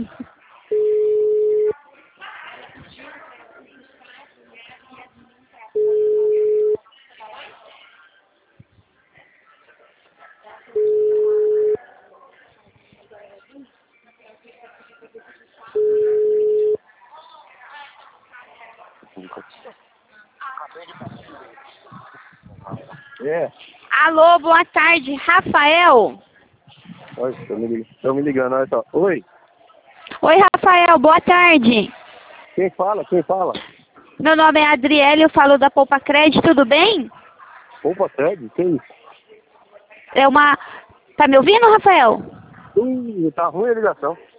É. Alô, boa tarde, Rafael? Oi, tô me ligando, olha só. Oi, Oi, Rafael, boa tarde. quem fala? Quem fala? Meu nome é Adriele, eu falo da Poupa Crédito, tudo bem? Opa, Ted, que isso? É uma... Tá me ouvindo, Rafael? Tá ruim a ligação.